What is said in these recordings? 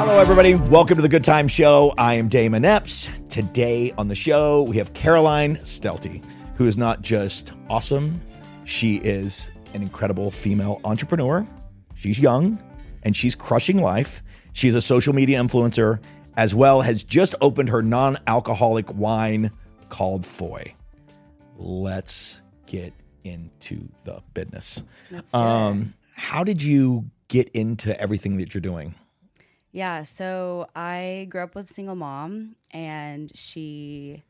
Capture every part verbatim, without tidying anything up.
Hello, everybody. Welcome to the Good Time Show. I am Damon Epps. Today on the show, we have Caroline Stelty, who is not just awesome. She is an incredible female entrepreneur. She's young, and she's crushing life. She's a social media influencer, as well has just opened her non-alcoholic wine called Foy. Let's get into the business. Let's do um, it. How did you get into everything that you're doing? Yeah, so I grew up with a single mom, and she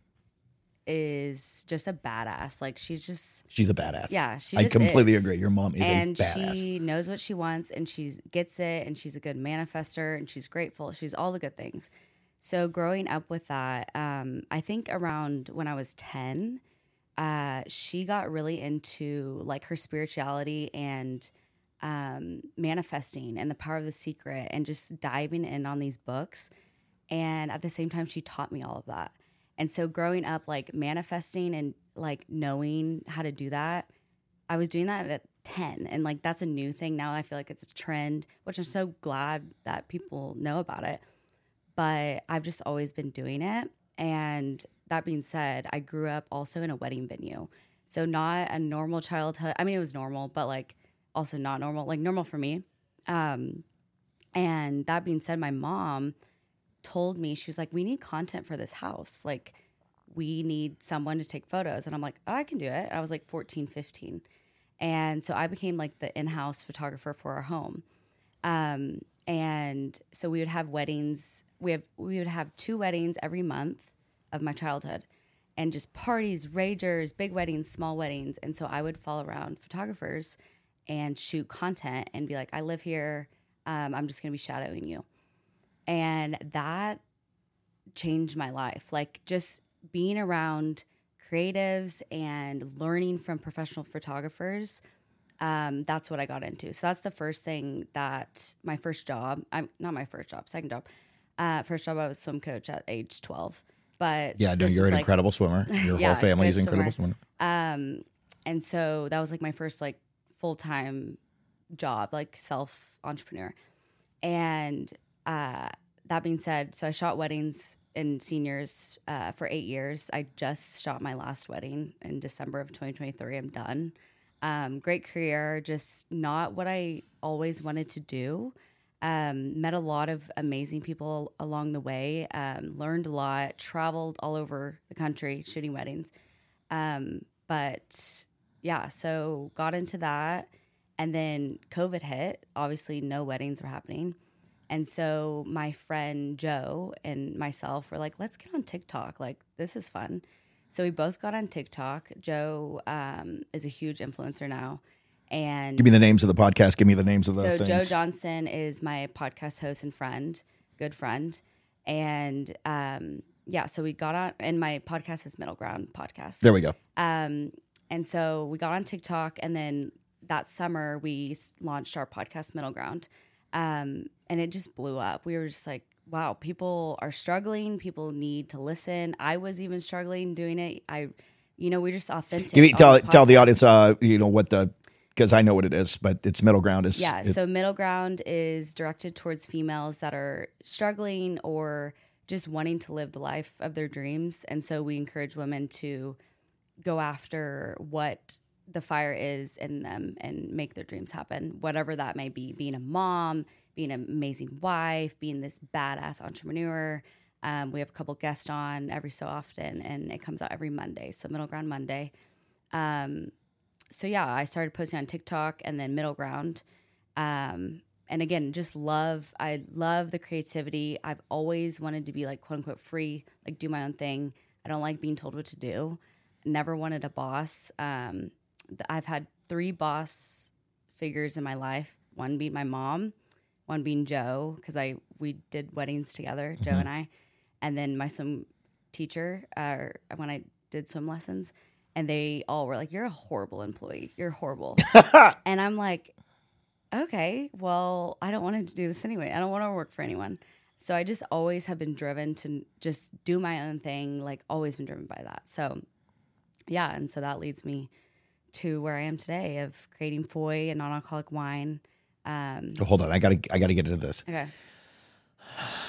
is just a badass. Like, she's just... She's a badass. Yeah, she I just completely is. agree. Your mom is and a badass. And she knows what she wants, and she gets it, and she's a good manifester, and she's grateful. She's all the good things. So growing up with that, um, I think around when I was ten, uh, she got really into, like, her spirituality and... Um, manifesting and the power of the secret and just diving in on these books. And at the same time, she taught me all of that. And so growing up, like manifesting and like knowing how to do that, I was doing that at ten. And like, that's a new thing now. I feel like it's a trend, which I'm so glad that people know about it. But I've just always been doing it. And that being said, I grew up also in a wedding venue. So not a normal childhood. I mean, it was normal, but like, also not normal, like normal for me. Um, and that being said, my mom told me, she was like, we need content for this house. Like, we need someone to take photos. And I'm like, oh, I can do it. And I was like fourteen, fifteen. And so I became like the in-house photographer for our home. Um, and so we would have weddings. We have, we would have two weddings every month of my childhood, and just parties, ragers, big weddings, small weddings. And so I would follow around photographers and shoot content and be like, I live here. Um, I'm just going to be shadowing you. And that changed my life. Like, just being around creatives and learning from professional photographers. Um, that's what I got into. So that's the first thing that my first job, I'm not my first job, second job. Uh, first job, I was swim coach at age twelve. But yeah, no, you're an like, incredible swimmer. Your yeah, whole family is incredible swimmer. swimmer. Um, and so that was like my first like full-time job, like self-entrepreneur. And uh, that being said, so I shot weddings and seniors uh, for eight years. I just shot my last wedding in December of twenty twenty-three. I'm done. Um, great career, just not what I always wanted to do. Um, met a lot of amazing people along the way, um, learned a lot, traveled all over the country shooting weddings. Um, but... Yeah, so got into that, and then COVID hit. Obviously, no weddings were happening. And so my friend Joe and myself were like, let's get on TikTok. Like, this is fun. So we both got on TikTok. Joe um, is a huge influencer now. And give me the names of the podcast. Give me the names of the so things. Joe Johnson is my podcast host and friend, good friend. And um, yeah, so we got on, and my podcast is Middle Ground Podcast. There we go. Um, And so we got on TikTok, and then that summer we launched our podcast, Middle Ground, um, and it just blew up. We were just like, wow, people are struggling. People need to listen. I was even struggling doing it. I, you know, we're just authentic. Give me, tell, tell the audience, uh, you know, what the, because I know what it is, but it's Middle Ground. Is Yeah, so Middle Ground is directed towards females that are struggling or just wanting to live the life of their dreams. And so we encourage women to go after what the fire is in them and make their dreams happen, whatever that may be, being a mom, being an amazing wife, being this badass entrepreneur. Um, we have a couple guests on every so often, and it comes out every Monday. So Middle Ground Monday. Um, so yeah, I started posting on TikTok and then Middle Ground. Um, and again, just love, I love the creativity. I've always wanted to be like, quote unquote, free, like do my own thing. I don't like being told what to do. Never wanted a boss. Um, I've had three boss figures in my life. One being my mom, one being Joe, because I we did weddings together, mm-hmm. Joe and I, and then my swim teacher, uh, when I did swim lessons, and they all were like, "You're a horrible employee. You're horrible." And I'm like, "Okay, well, I don't want to do this anyway. I don't want to work for anyone." So I just always have been driven to just do my own thing. Like, always been driven by that. So. Yeah, and so that leads me to where I am today of creating Foy, a non-alcoholic wine. Um, oh, hold on, I gotta, I gotta get into this. Okay.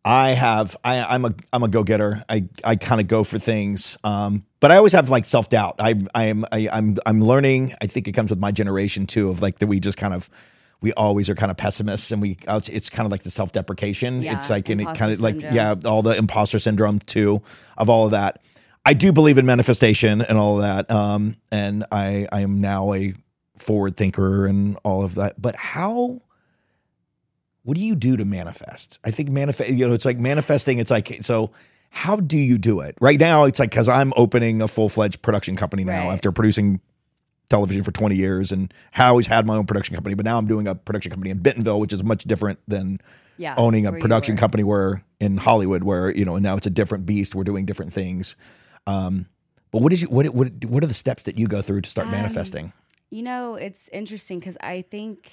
I have I I'm a I'm a go-getter. I I kind of go for things. Um but I always have like self-doubt. I I am I, I'm I'm learning. I think it comes with my generation too, of like that we just kind of we always are kind of pessimists, and we it's kind of like the self-deprecation. Yeah, it's like and it imposter kind of like syndrome. yeah, all the imposter syndrome too of all of that. I do believe in manifestation and all of that. Um and I I am now a forward thinker and all of that. But how what do you do to manifest? I think manifest, you know, it's like manifesting. It's like, so how do you do it? Right now, it's like, because I'm opening a full-fledged production company now Right. after producing television for twenty years, and I always had my own production company, but now I'm doing a production company in Bentonville, which is much different than Yeah, owning a where you production were. company where in Hollywood, where, you know, now it's a different beast. We're doing different things. Um, but what is you, what, what, what are the steps that you go through to start Um, manifesting? You know, it's interesting because I think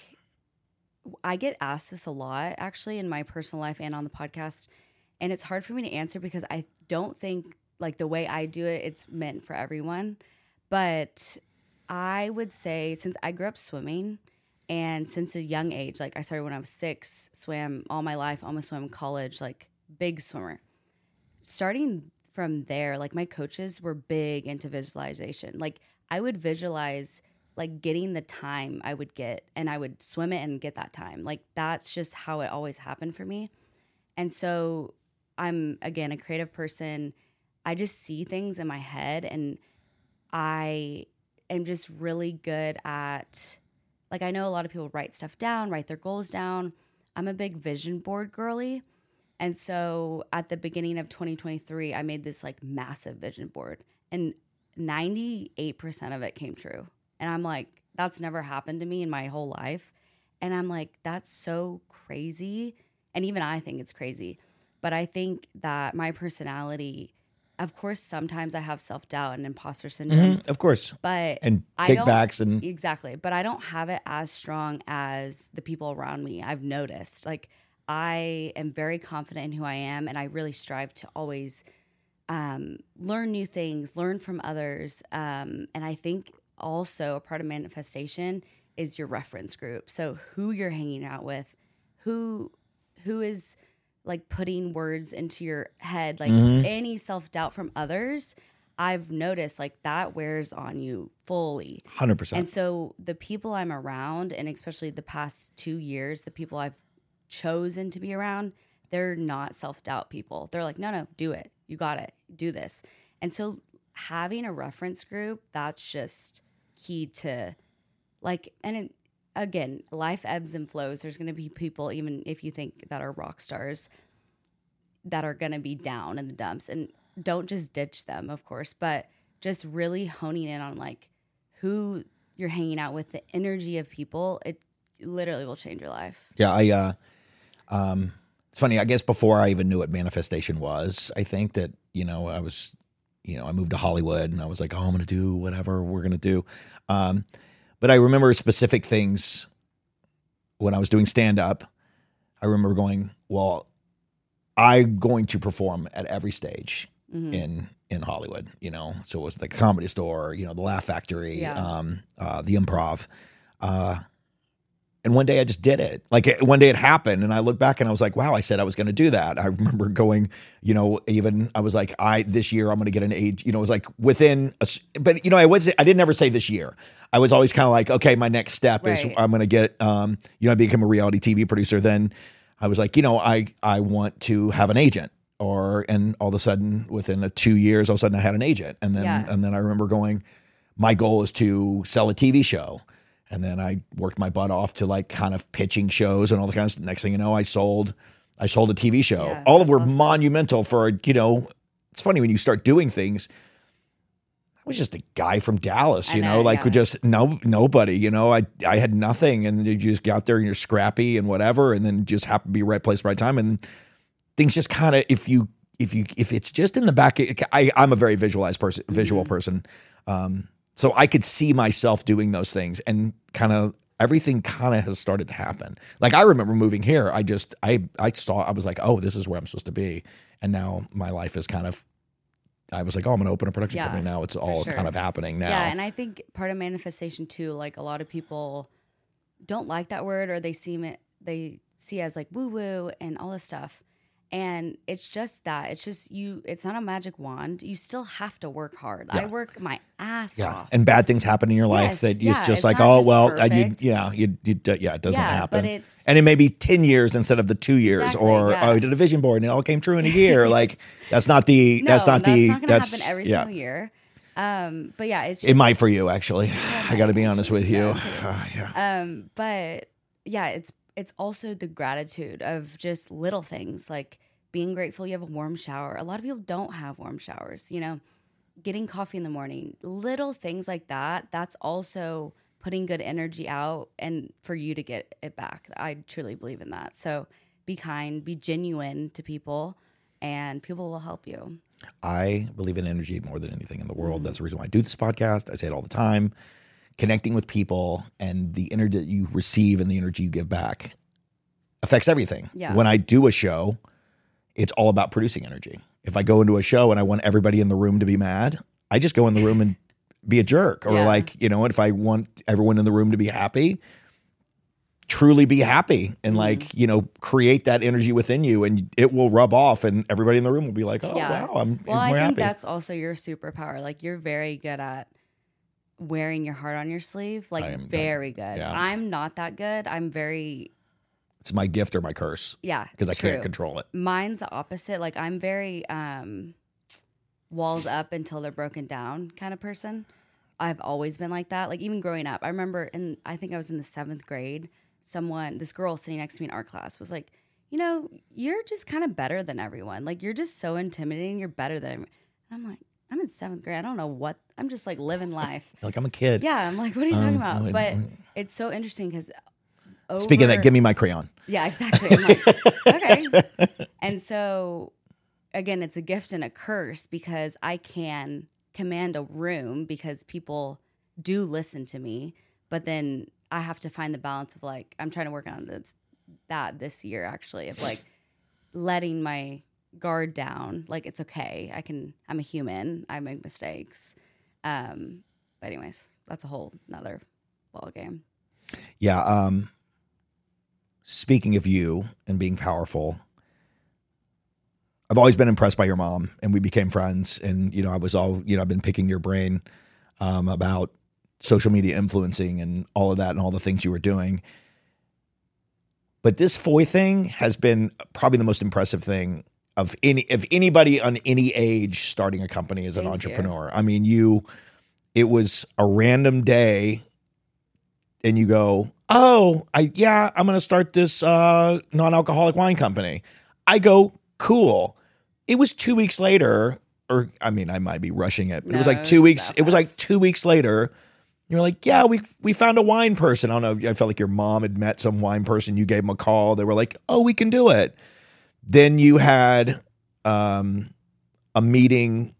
I get asked this a lot actually in my personal life and on the podcast. And it's hard for me to answer because I don't think like the way I do it, it's meant for everyone. But I would say since I grew up swimming and since a young age, like I started when I was six, swam all my life, almost swam in college, like big swimmer. Starting from there, like my coaches were big into visualization. Like I would visualize like getting the time I would get and I would swim it and get that time. Like that's just how it always happened for me. And so I'm again a creative person. I just see things in my head and I am just really good at like I know a lot of people write stuff down, write their goals down. I'm a big vision board girly. And so at the beginning of twenty twenty-three, I made this like massive vision board and ninety-eight percent of it came true. And I'm like, that's never happened to me in my whole life. And I'm like, that's so crazy. And even I think it's crazy. But I think that my personality, of course, sometimes I have self-doubt and imposter syndrome. Mhm, of course. But And I don't- kickbacks and Exactly. But I don't have it as strong as the people around me. I've noticed. Like, I am very confident in who I am, and I really strive to always um, learn new things, learn from others. Um, and I think also a part of manifestation is your reference group. So who you're hanging out with, who who is like putting words into your head, like any self-doubt from others, I've noticed like that wears on you fully. one hundred percent. And so the people I'm around, and especially the past two years, the people I've chosen to be around, they're not self-doubt people. They're like, no, no, do it. You got it. Do this. And so having a reference group, that's just key to like, and it, again, life ebbs and flows. There's going to be people, even if you think that are rock stars, that are going to be down in the dumps, and don't just ditch them, of course, but just really honing in on like who you're hanging out with, the energy of people. It literally will change your life. Yeah, I. Uh, um, it's funny. I guess before I even knew what manifestation was, I think that you know I was, you know, I moved to Hollywood and I was like, oh, I'm going to do whatever we're going to do. Um, but I remember specific things when I was doing stand up. I remember going, well, I'm going to perform at every stage Mm-hmm. in in Hollywood. You know, so it was the Comedy Store, you know, the Laugh Factory, Yeah. um, uh, the Improv. Uh, And one day I just did it. Like it- one day it happened, and I look back and I was like, "Wow!" I said I was going to do that. I remember going, you know, even I was like, "I this year I'm going to get an age." You know, it was like within, a, s- but you know, I was I didn't ever say this year. I was always kind of like, "Okay, my next step is Right. I'm going to get, um, you know, I became a reality T V producer." Then I was like, you know, I I want to have an agent, or and all of a sudden within a two years, all of a sudden I had an agent, and then Yeah. and then I remember going, my goal is to sell a T V show. And then I worked my butt off to like kind of pitching shows and all the kinds of, next thing you know, I sold, I sold a T V show. Yeah, all of that's were awesome. monumental for, you know, it's funny when you start doing things. I was just a guy from Dallas, I you know, know, like yeah. with just no, nobody, you know, I, I had nothing, and you just got there and you're scrappy and whatever. And then just happen to be right place, right time. And things just kind of, if you, if you, if it's just in the back, I, I'm a very visualized person, visual Mm-hmm. person. Um, So I could see myself doing those things, and kind of everything kind of has started to happen. Like I remember moving here, I just I I saw I was like, oh, this is where I'm supposed to be, and now my life is kind of. I was like, oh, I'm going to open a production Yeah, company now. It's all sure. kind of happening now. Yeah, and I think part of manifestation too, like a lot of people don't like that word, or they see it they see it as like woo woo and all this stuff. And it's just that. It's just you. It's not a magic wand. You still have to work hard. Yeah. I work my ass Yeah. off. And bad things happen in your life Yes, that yeah, it's just it's like, not oh, just well, uh, you, perfect. yeah, you, you, d- yeah, it doesn't Yeah, happen. but it's- and it may be ten years instead of the two years, Exactly, or yeah. oh, I did a vision board and it all came true in a year. Like that's not the, No, that's not the, not going to that's, happen every yeah. single year. Um, but yeah, it's just, It might for you, actually. I got to be might, honest actually. with you. No, I'm kidding. Uh, yeah. Um, but yeah, it's it's also the gratitude of just little things like being grateful you have a warm shower. A lot of people don't have warm showers, you know, getting coffee in the morning, little things like that. That's also putting good energy out and for you to get it back. I truly believe in that. So be kind, be genuine to people, and people will help you. I believe in energy more than anything in the world. That's the reason why I do this podcast. I say it all the time. Connecting with people and the energy that you receive and the energy you give back affects everything. Yeah. When I do a show, it's all about producing energy. If I go into a show and I want everybody in the room to be mad, I just go in the room and be a jerk. Or Yeah. like, you know, if I want everyone in the room to be happy, truly be happy and like, you know, create that energy within you and it will rub off and everybody in the room will be like, oh, Yeah. wow, I'm Well, more I think happy. that's also your superpower. Like you're very good at wearing your heart on your sleeve. Like I am- very good. yeah. I'm not that good. I'm very It's my gift or my curse yeah. because I can't true. control it. Mine's the opposite. Like I'm very um walls up until they're broken down kind of person. I've always been like that. Like even growing up, I remember in I think I was in the seventh grade. Someone, this girl sitting next to me in art class, was like, "You know, you're just kind of better than everyone. Like you're just so intimidating. You're better than." Everyone. I'm like, I'm in seventh grade. I don't know what. I'm just like living life. Like I'm a kid. Yeah, I'm like, what are you Um, talking about? no, But it- it's so interesting because Speaking of that, give me my crayon. yeah, exactly. I'm like, okay. And so, again, it's a gift and a curse because I can command a room because people do listen to me, but then I have to find the balance of like, I'm trying to work on this, that this year actually, of like letting my guard down. Like, it's okay. I can, I'm a human. I make mistakes. Um, but anyways, that's a whole nother ball game. Yeah. Um, speaking of you and being powerful, I've always been impressed by your mom, and we became friends. And you know, I was all you know, I've been picking your brain um, about social media influencing and all of that, and all the things you were doing. But this Foy thing has been probably the most impressive thing of any of anybody on any age starting a company as an Thank entrepreneur. I mean, you. It was a random day. And you go, oh, I yeah, I'm going to start this uh, non-alcoholic wine company. I go, cool. It was two weeks later, or I mean, I might be rushing it, but it was No, like it two was weeks. that It was like fast. two weeks later. You're like, yeah, we we found a wine person. I don't know. I felt like your mom had met some wine person. You gave them a call. They were like, oh, we can do it. Then you had um, a meeting.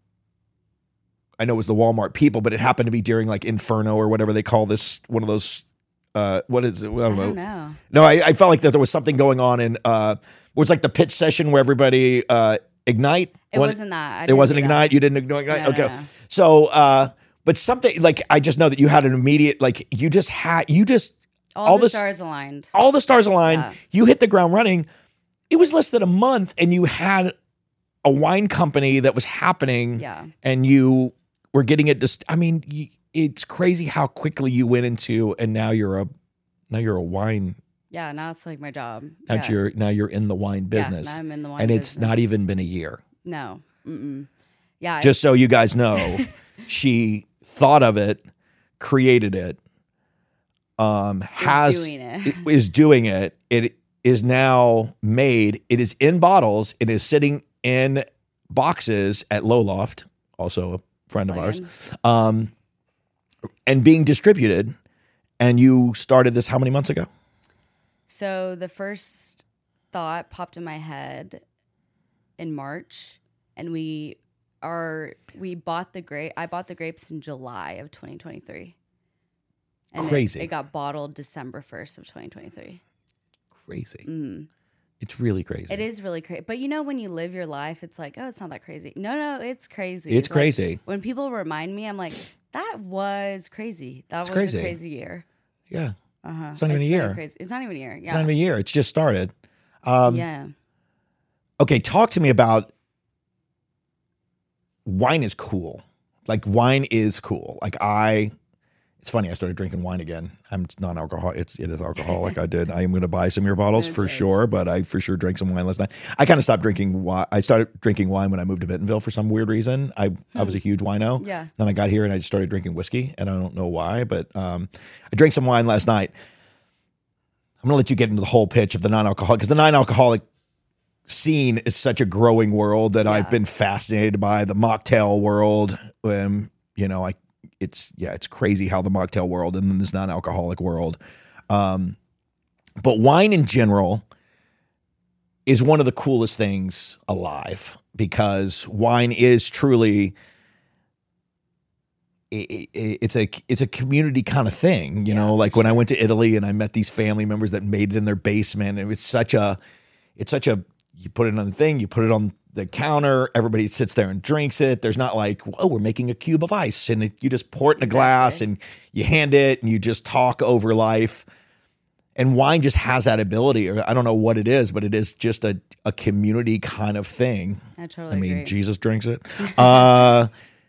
I know it was the Walmart people, but it happened to be during like Inferno or whatever they call this, one of those. Uh, what is it? I don't I know. don't know. No, I, I felt like that there was something going on in uh, it was like the pitch session where everybody uh, ignite. It When- wasn't that. I It didn't wasn't do that. ignite. You didn't ignite. No, okay. no, no. So, uh, but something like I just know that you had an immediate like you just had you just All, all the this- stars aligned. all the stars aligned. Yeah. You hit the ground running. It was less than a month, and you had a wine company that was happening. Yeah. And you were getting it. Just, I mean, you, it's crazy how quickly you went into, and now you're a now you're a wine. Yeah, now it's like my job. Now yeah. you're now you're in the wine business, Yeah, now I'm in the wine and it's business. not even been a year. No. Mm-mm. Yeah. Just so you guys know, she thought of it, created it, um, has doing it. is doing it. It is now made. It is in bottles. It is sitting in boxes at Low Loft, also a friend of ours, um, and being distributed. And you started this how many months ago? So the first thought popped in my head in March, and we are we bought the grape. I bought the grapes in July of twenty twenty-three. And Crazy. It, it got bottled December first of twenty twenty-three. Crazy. Mm. It's really crazy. It is really crazy. But you know, when you live your life, it's like, oh, it's not that crazy. No, no, it's crazy. It's Like, crazy. when people remind me, I'm like, that was crazy. That was crazy. a crazy year. Yeah. Uh-huh. It's not even a really year. crazy. It's not even a year. It's Yeah. not even a year. It's just started. Um, yeah. Okay, talk to me about wine is cool. Like wine is cool. Like I, it's funny. I started drinking wine again. I'm non-alcoholic. It's it is alcoholic. I did. I am going to buy some of your bottles for sure. But I for sure drank some wine last night. I kind of stopped drinking wine. I started drinking wine when I moved to Bentonville for some weird reason. I hmm. I was a huge wino. Yeah. Then I got here and I just started drinking whiskey, and I don't know why. But um, I drank some wine last night. I'm going to let you get into the whole pitch of the non-alcoholic because the non-alcoholic scene is such a growing world that yeah. I've been fascinated by the mocktail world. Um, you know, I. It's yeah, it's crazy how the mocktail world and then this non-alcoholic world. Um, but wine in general is one of the coolest things alive because wine is truly it, it, it's a it's a community kind of thing. You yeah, know, like when sure. I went to Italy and I met these family members that made it in their basement, and it's such a it's such a you put it on the thing, you put it on the counter, everybody sits there and drinks it. There's not like, oh, we're making a cube of ice and it, you just pour it in a exactly. glass and you hand it and you just talk over life. And wine just has that ability, or I don't know what it is, but it is just a, a community kind of thing. I totally I mean, agree. Jesus drinks it. uh,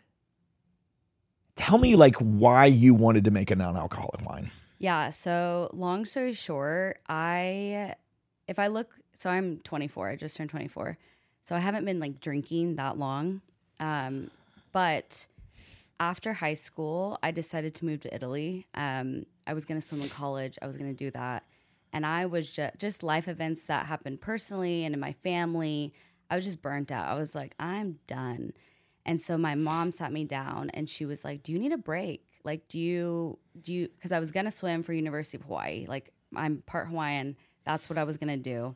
tell me like why you wanted to make a non-alcoholic wine. Yeah. So long story short, I, if I look, so I'm twenty-four, I just turned twenty-four. So I haven't been like drinking that long. Um, but after high school, I decided to move to Italy. Um, I was going to swim in college. I was going to do that. And I was just, just life events that happened personally and in my family. I was just burnt out. I was like, I'm done. And so my mom sat me down and she was like, do you need a break? Like, do you, do you, cause I was going to swim for University of Hawaii. Like I'm part Hawaiian. That's what I was going to do.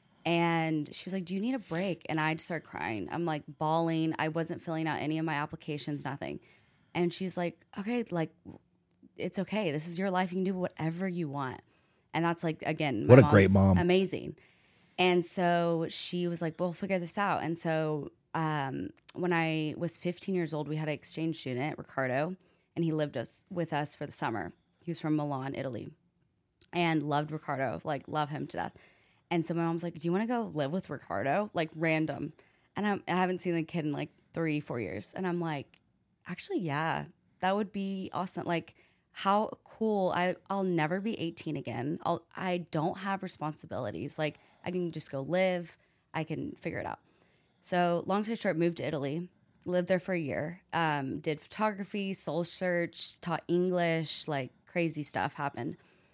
And she was like, do you need a break? And I just started crying. I'm like bawling. I wasn't filling out any of my applications, nothing. And she's like, okay, like, it's okay. This is your life. You can do whatever you want. And that's like, again, my what a great mom. Amazing. And so she was like, we'll figure this out. And so um, when I was fifteen years old, we had an exchange student, Ricardo, and he lived us with us for the summer. He was from Milan, Italy, and loved Ricardo, like love him to death. And so my mom's like, do you want to go live with Ricardo? Like random. And I'm, I haven't seen the kid in like three, four years. And I'm like, actually, yeah, that would be awesome. Like how cool. I, I'll never be eighteen again. I'll, I don't have responsibilities. Like I can just go live. I can figure it out. So long story short, moved to Italy, lived there for a year, um, did photography, soul search, taught English, like crazy stuff happened.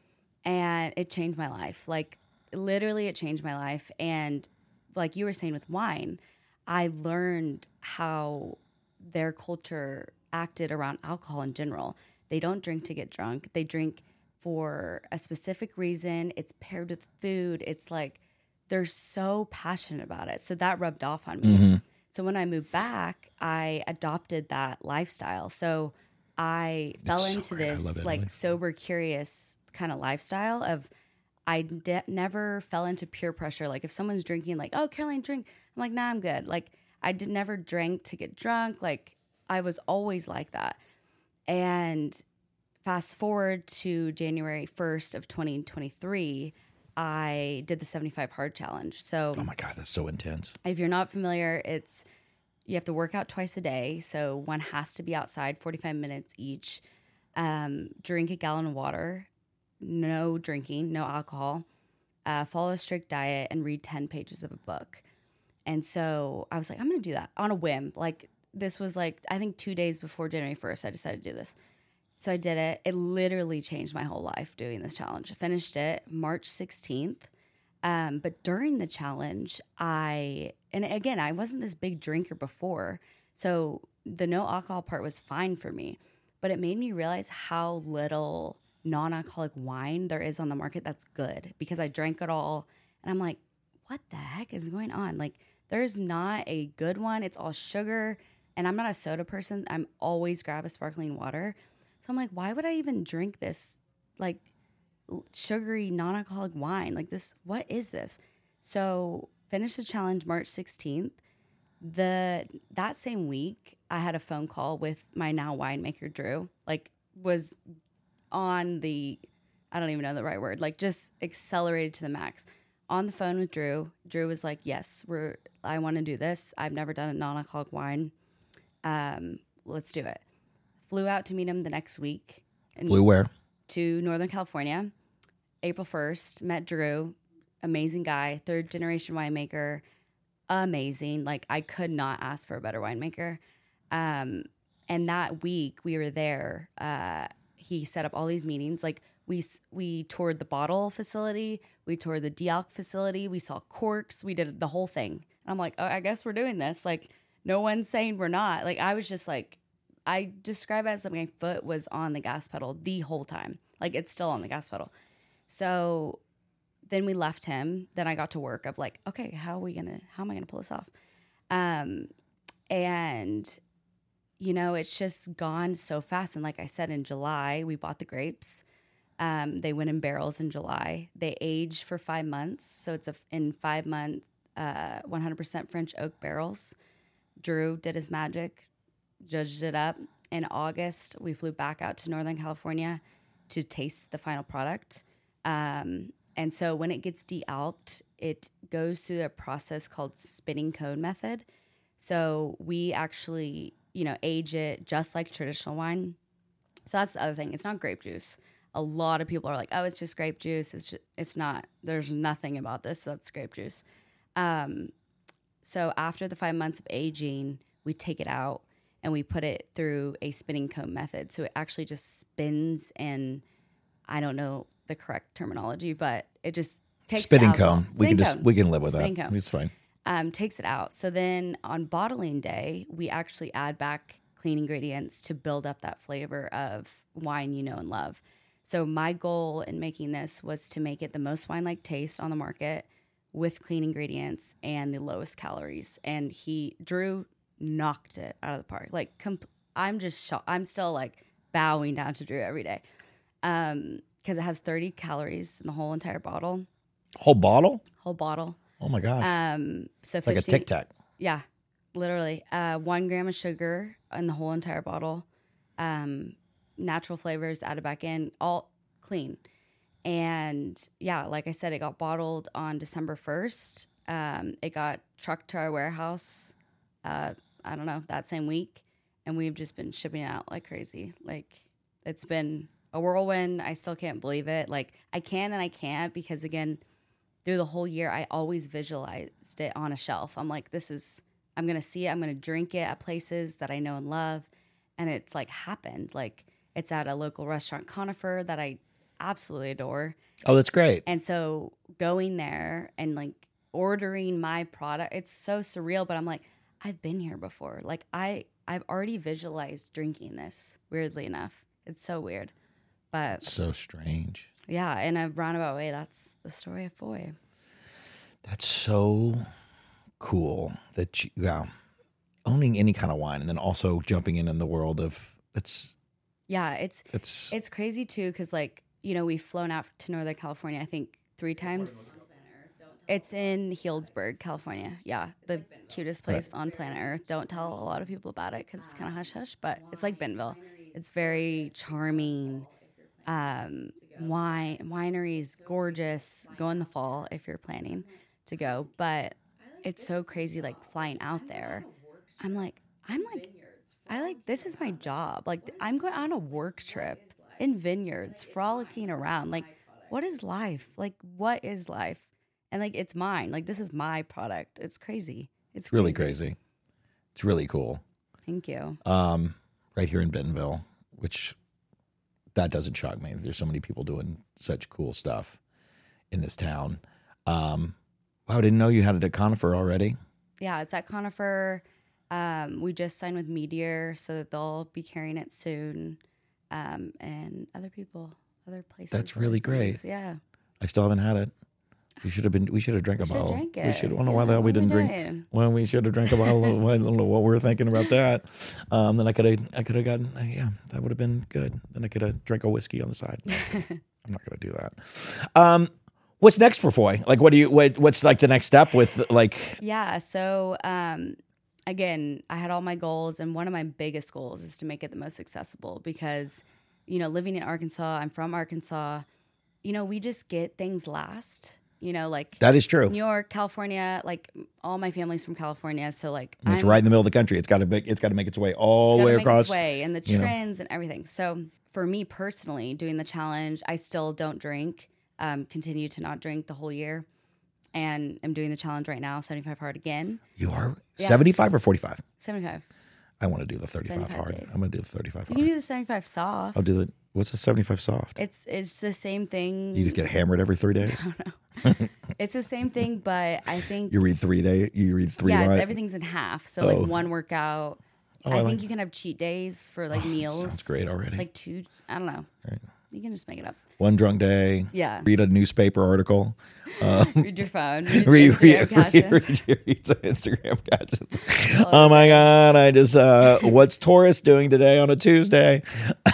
And it changed my life. Like, literally, it changed my life. And like you were saying with wine, I learned how their culture acted around alcohol in general. They don't drink to get drunk. They drink for a specific reason. It's paired with food. It's like they're so passionate about it. So that rubbed off on me. Mm-hmm. So when I moved back, I adopted that lifestyle. So I it's fell so into great. this like sober, curious kind of lifestyle of I de- never fell into peer pressure. Like if someone's drinking, like, oh, Caroline, drink. I'm like, nah, I'm good. Like I did never drank to get drunk. Like I was always like that. And fast forward to January first of twenty twenty-three, I did the seventy-five hard challenge. So, oh my God, that's so intense. If you're not familiar, it's, you have to work out twice a day. So one has to be outside forty-five minutes each, um, drink a gallon of water, no drinking, no alcohol, uh, follow a strict diet, and read ten pages of a book. And so I was like, I'm going to do that on a whim. Like this was like, I think two days before January first, I decided to do this. So I did it. It literally changed my whole life doing this challenge. I finished it March sixteenth. Um, but during the challenge, I, and again, I wasn't this big drinker before. So the no alcohol part was fine for me. But it made me realize how little non-alcoholic wine there is on the market that's good, because I drank it all and I'm like, what the heck is going on? Like there's not a good one. It's all sugar, and I'm not a soda person. I'm always grab a sparkling water. So I'm like, why would I even drink this like sugary non-alcoholic wine? Like this, what is this? So finished the challenge March sixteenth. The that same week, I had a phone call with my now winemaker, Drew. Like was on the, I don't even know the right word, like just accelerated to the max on the phone with Drew. Drew was like, yes, we're, I want to do this. I've never done a non-alcoholic wine. Um, let's do it. Flew out to meet him the next week. Flew where? To Northern California. April first, met Drew. Amazing guy. Third generation winemaker. Amazing. Like, I could not ask for a better winemaker. Um, and that week we were there. Uh, he set up all these meetings. Like, we we toured the bottle facility. We toured the de-alc facility. We saw corks. We did the whole thing. And I'm like, oh, I guess we're doing this. Like, no one's saying we're not. Like, I was just like, I describe it as like my foot was on the gas pedal the whole time. Like, it's still on the gas pedal. So then we left him. Then I got to work of like, okay, how are we gonna, how am I gonna pull this off? Um, and you know, it's just gone so fast. And like I said, in July, we bought the grapes. Um, they went in barrels in July. They aged for five months. So it's a, in five months, uh, one hundred percent French oak barrels. Drew did his magic, judged it up. In August, we flew back out to Northern California to taste the final product. Um, and so when it gets de-alked, it goes through a process called spinning cone method. So we actually, you know, age it just like traditional wine. So that's the other thing. It's not grape juice. A lot of people are like, oh, it's just grape juice. It's just, it's not. There's nothing about this that's grape juice. Um, so after the five months of aging, we take it out and we put it through a spinning cone method. So it actually just spins, and I don't know the correct terminology, but it just takes spinning the alcohol. cone. Spinning we can cone. just we can live with spinning that. Cone. It's fine. Um, takes it out. So then on bottling day, we actually add back clean ingredients to build up that flavor of wine you know and love. So my goal in making this was to make it the most wine-like taste on the market with clean ingredients and the lowest calories. And he, Drew, knocked it out of the park. Like, comp- I'm just shocked. I'm still like bowing down to Drew every day. Um, because it has thirty calories in the whole entire bottle. Whole bottle? Whole bottle. Oh my gosh. Um, so like a Tic Tac. Yeah, literally. Uh, one gram of sugar in the whole entire bottle. Um, natural flavors added back in, all clean. And yeah, like I said, it got bottled on December first. Um, it got trucked to our warehouse, uh, I don't know, that same week. And we've just been shipping it out like crazy. Like, it's been a whirlwind. I still can't believe it. Like, I can and I can't, because again, through the whole year, I always visualized it on a shelf. I'm like, this is, I'm going to see it. I'm going to drink it at places that I know and love. And it's like happened. Like, it's at a local restaurant, Conifer, that I absolutely adore. Oh, that's great. And so going there and like ordering my product, it's so surreal, but I'm like, I've been here before. Like, I, I've already visualized drinking this, weirdly enough. It's so weird. But It's so strange. yeah, in a roundabout way, that's the story of Foy. That's so cool that you, yeah, owning any kind of wine and then also jumping in in the world of it's. Yeah, it's it's it's crazy too, because like, you know, we've flown out to Northern California, I think three times. It's in Healdsburg, California. Yeah, the cutest place right. on planet Earth. Don't tell a lot of people about it because it's kind of hush hush, but it's like Bentonville. It's very charming. Um, wine wineries, gorgeous. Go in the fall if you're planning to go, but it's so crazy. Like, flying out there, I'm like, I'm like, I like this is my job. Like, I'm going on a work trip in vineyards, frolicking around. Like, what is life? Like, what is life? And like, it's mine. Like, this is my product. It's crazy. It's crazy. really crazy. It's really cool. Thank you. Um, right here in Bentonville, which. That doesn't shock me. There's so many people doing such cool stuff in this town. Um, wow, I didn't know you had it at Conifer already. Yeah, it's at Conifer. Um, we just signed with Meteor, so that they'll be carrying it soon. Um, and other people, other places. That's really great. Yeah. I still haven't had it. We should have been. We should have drank a we bottle. Drank it. We should. I don't know yeah, why the hell we didn't we drink. Well, we should have drank a bottle. Of, I don't know what we were thinking about that. Um, then I could have. I could have gotten. Uh, yeah, that would have been good. Then I could have drank a whiskey on the side. No, I'm not going to do that. Um, what's next for Foy? Like, what do you? What, what's like the next step with like? Yeah. So um, again, I had all my goals, and one of my biggest goals is to make it the most accessible because, you know, living in Arkansas, I'm from Arkansas. You know, we just get things last. You know, like that is true. New York, California, like all my family's from California, so like And it's I'm, right in the middle of the country. It's got to make it's got to make its way all the way make across. its way and the you know. trends and everything. So for me personally, doing the challenge, I still don't drink. Um, continue to not drink the whole year, and I'm doing the challenge right now, seventy-five hard again. You are Yeah. seventy-five or forty-five? seventy-five. I want to do the thirty-five seventy-five hard. days. I'm going to do the thirty-five You hard. can do the seventy-five soft. I'll do the. What's the seventy-five soft? It's it's the same thing. You just get hammered every three days. It's the same thing, but I think You read three day. You read three. yeah, it's, night- everything's in half. So Oh. like one workout. Oh, I, I think like- you can have cheat days for like meals. Sounds great already. Like two. I don't know. Right. You can just make it up. One drunk day. Yeah. Read a newspaper article. Read your phone. Read, Read, Instagram read, captions. read, read, read some Instagram captions. Oh my God! I just uh, what's Taurus doing today on a Tuesday?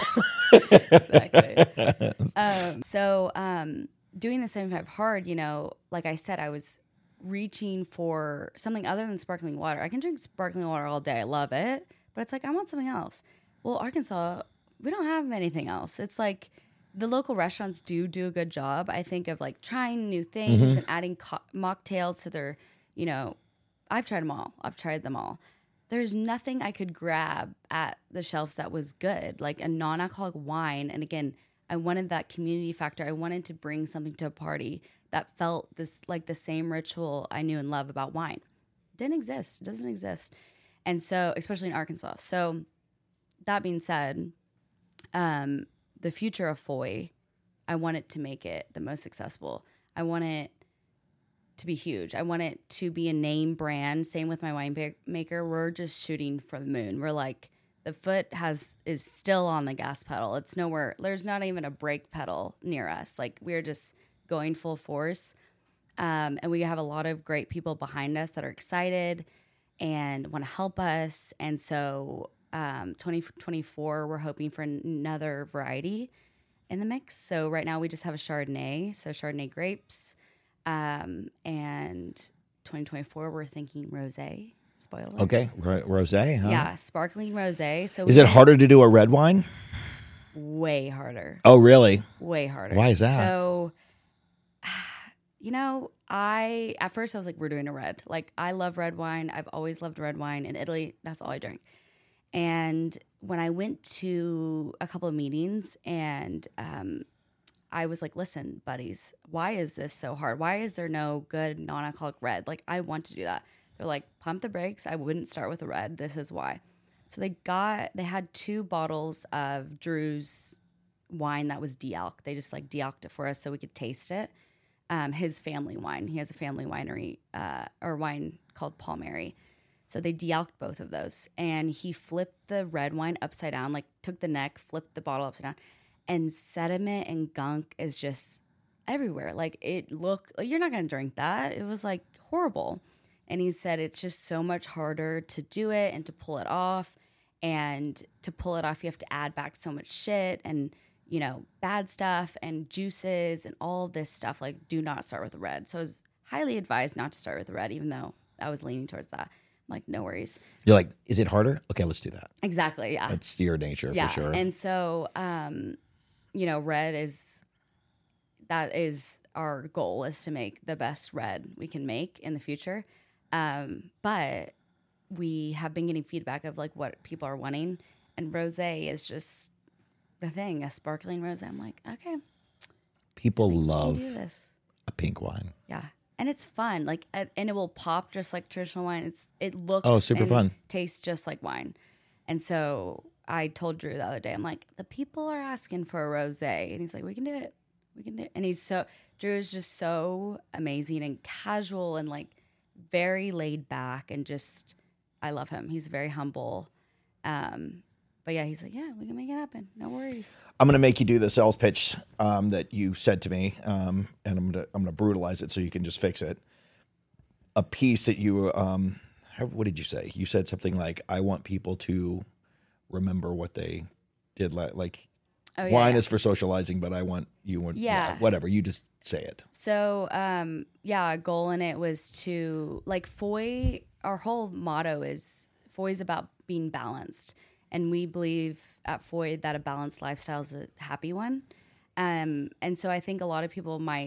Exactly. Um, so um, doing the seventy-five hard, you know, like I said, I was reaching for something other than sparkling water. I can drink sparkling water all day. I love it. But it's like, I want something else. Well, Arkansas, we don't have anything else. It's like the local restaurants do do a good job, I think, of like trying new things Mm-hmm. and adding co- mocktails to their, you know, I've tried them all. I've tried them all. There's nothing I could grab at the shelves that was good, like a non-alcoholic wine. And again, I wanted that community factor. I wanted to bring something to a party that felt this like the same ritual I knew and love about wine. Didn't exist. It doesn't exist. And so, especially in Arkansas. So that being said, um, the future of Foy, I want it to make it the most accessible. I want it to be huge. I want it to be a name brand. Same with my wine ba- maker. We're just shooting for the moon. We're like, the foot has is still on the gas pedal. It's nowhere. There's not even a brake pedal near us. Like we're just going full force. Um, and we have a lot of great people behind us that are excited and want to help us. And so um, twenty twenty-four, we're hoping for another variety in the mix. So right now we just have a Chardonnay, so Chardonnay grapes. Um, and twenty twenty-four, we're thinking rosé. Spoiler. Okay, Ro- rosé. Huh? Yeah, sparkling rosé. So Is we it went harder to do a red wine? Way harder. Oh, really? Way harder. Why is that? So, you know, I at first I was like, we're doing a red. Like I love red wine. I've always loved red wine. In Italy, that's all I drink. And when I went to a couple of meetings and um, I was like, listen, buddies, why is this so hard? Why is there no good non-alcoholic red? Like, I want to do that. They're like, pump the brakes. I wouldn't start with a red. This is why. So they got, they had two bottles of Drew's wine that was de-alked. They just like de-alked it for us so we could taste it. Um, his family wine. He has a family winery uh, or wine called Paul Mary. So they de-alked both of those. And he flipped the red wine upside down, like took the neck, flipped the bottle upside down. And sediment and gunk is just everywhere. Like it looked, like, you're not going to drink that. It was like horrible. And he said it's just so much harder to do it and to pull it off. And to pull it off, you have to add back so much shit and, you know, bad stuff and juices and all this stuff. Like, do not start with the red. So I was highly advised not to start with the red, even though I was leaning towards that. I'm like, no worries. You're like, is it harder? Okay, let's do that. Exactly, yeah. That's your nature yeah. for sure. And so, um, you know, red is, that is our goal, is to make the best red we can make in the future. Um, but we have been getting feedback of like what people are wanting. And rosé is just the thing, a sparkling rosé. I'm like, okay, People we can love do this. a pink wine. Yeah. And it's fun. Like, uh, and it will pop just like traditional wine. It's, it looks Oh, super and fun. tastes just like wine. And so I told Drew the other day, I'm like, the people are asking for a rosé. And he's like, we can do it. We can do it. And he's so, Drew is just so amazing and casual and like very laid back and just, I love him. He's very humble. Um, but yeah, he's like, yeah, we can make it happen. No worries. I'm going to make you do the sales pitch um, that you said to me, um, and I'm going to I'm going to brutalize it so you can just fix it. A piece that you, um, how, what did you say? You said something like, "I want people to remember what they did." La-. Like, Oh, yeah, wine yeah. is for socializing, but I want you want Yeah. whatever. You just say it. So, um, yeah, a goal in it was to, like, Foy, our whole motto is, Foy is about being balanced. And we believe at Foy that a balanced lifestyle is a happy one. Um, and so I think a lot of people might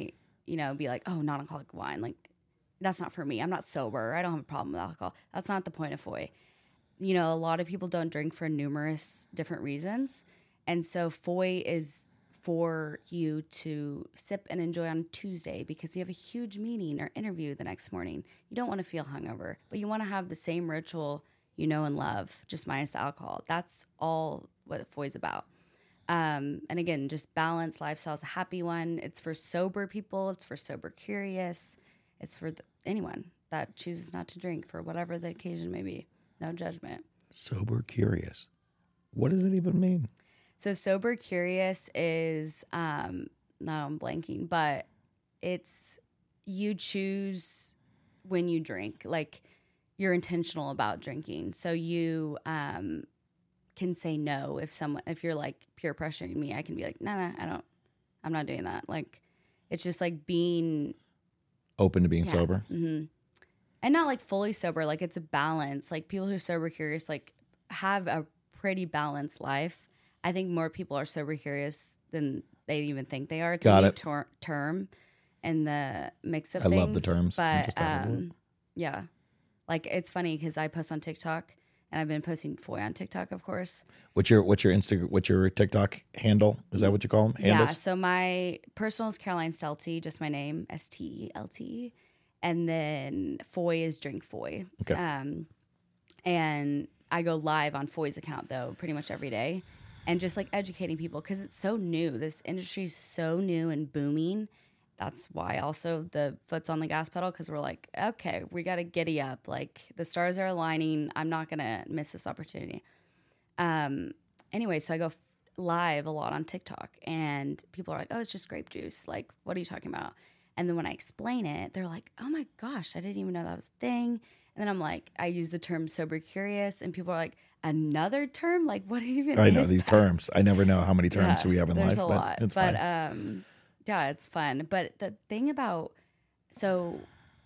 you know, be like, oh, non-alcoholic wine. Like, that's not for me. I'm not sober. I don't have a problem with alcohol. That's not the point of Foy. You know, a lot of people don't drink for numerous different reasons. And so Foy is for you to sip and enjoy on Tuesday because you have a huge meeting or interview the next morning. You don't want to feel hungover, but you want to have the same ritual you know and love, just minus the alcohol. That's all what Foy is about. Um, and again, just balanced lifestyle is a happy one. It's for sober people. It's for sober curious. It's for the, anyone that chooses not to drink for whatever the occasion may be. No judgment. Sober curious. What does it even mean? So sober curious is, um, now I'm blanking, but it's you choose when you drink. Like you're intentional about drinking. So you um, can say no if someone, if you're like peer pressuring me, I can be like, no, no, I don't, I'm not doing that. Like it's just like being open to being yeah, sober. Mm-hmm. And not like fully sober. Like it's a balance. Like people who are sober curious, like have a pretty balanced life. I think more people are sober curious than they even think they are. It's Got a new it. ter- term in the mix of I things. love the terms. But um, yeah, like it's funny because I post on TikTok and I've been posting Foy on TikTok, of course. What's your what's your Instagram? What's your TikTok handle? Is that what you call them? Handles? Yeah. So my personal is Caroline Stelty, just my name, S T E L T E, and then Foy is Drink Foy. Okay. Um, and I go live on Foy's account though, pretty much every day. And just like educating people because it's so new. This industry is so new and booming. That's why also the foot's on the gas pedal because we're like, okay, we got to giddy up. Like the stars are aligning. I'm not going to miss this opportunity. Um. Anyway, so I go f- live a lot on TikTok and people are like, oh, it's just grape juice. Like, what are you talking about? And then when I explain it, they're like, oh my gosh, I didn't even know that was a thing. And then I'm like, I use the term sober curious and people are like, another term? Like, what even I is know these that? terms. I never know how many terms Yeah, we have in there's life, a but lot. it's but fine. um, yeah, it's fun. But the thing about, so